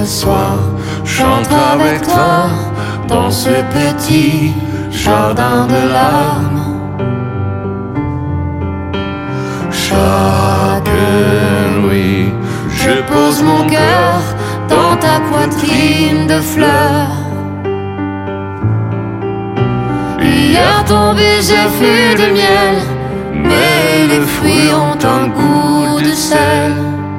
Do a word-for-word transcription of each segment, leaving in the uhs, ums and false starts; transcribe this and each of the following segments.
soir, chante avec toi dans ce petit jardin de larmes. Chaque nuit, je pose mon cœur dans ta poitrine de fleurs. Hier ton baiser fut de miel, mais les fruits ont un goût de sel.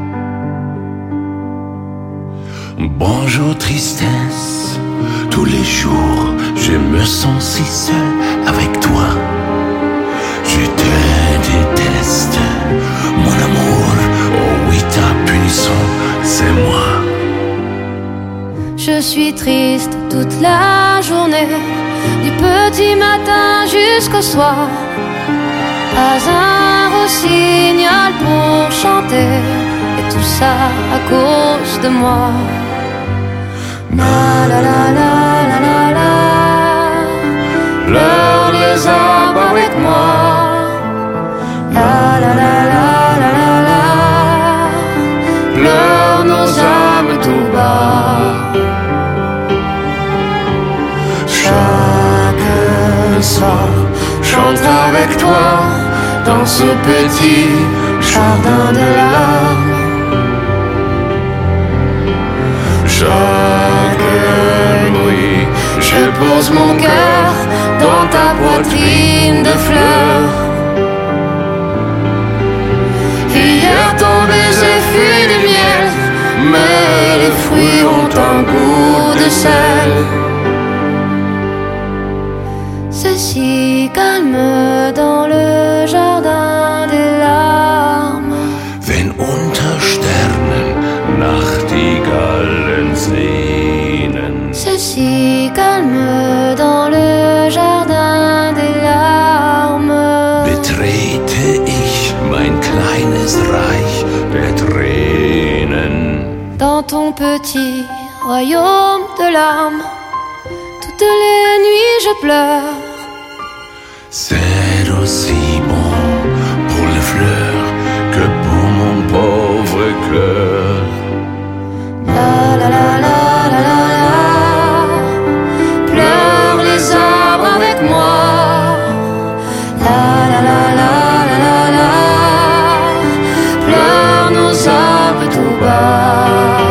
Bonjour tristesse, tous les jours je me sens si seul avec toi. Je te déteste, mon amour, oh oui ta punition c'est moi. Je suis triste toute la journée, du petit matin jusqu'au soir. Pas un rossignol pour chanter, et tout ça à cause de moi. La la la la la la la. Pleure les arbres avec moi. La la la la la la la. Pleure nos âmes tout bas. Chaque soir, chante avec toi dans ce petit jardin de larmes. Chaque nuit, je pose mon cœur dans ta poitrine de fleurs. Hier ton baiser fut du miel, mais les fruits ont un goût de sel. C'est si calme dans le jardin des larmes. Wenn unter Sternen Nachtigallen sehnen. C'est si calme dans le jardin des larmes. Betrete ich mein kleines Reich der Tränen. Dans ton petit royaume de larmes, toutes les nuits je pleure. C'est aussi bon pour les fleurs que pour mon pauvre cœur. La la la la la la la. Pleure les arbres avec moi. La la la la la la la. Pleure nos âmes tout bas.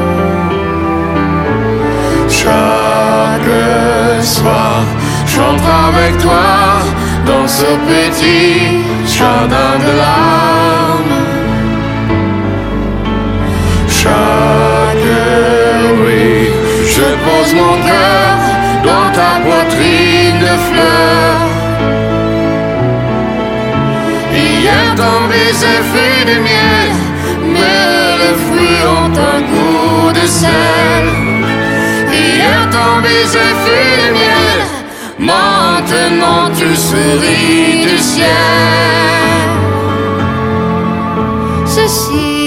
Chaque soir, j'entre avec toi dans ce petit jardin de larmes. Chaque nuit, je pose mon cœur dans ta poitrine de fleurs. Hier ton baiser fut de miel, mais les fruits ont un goût de sel. Hier ton baiser fut de miel, maintenant tu souris du ciel. Ceci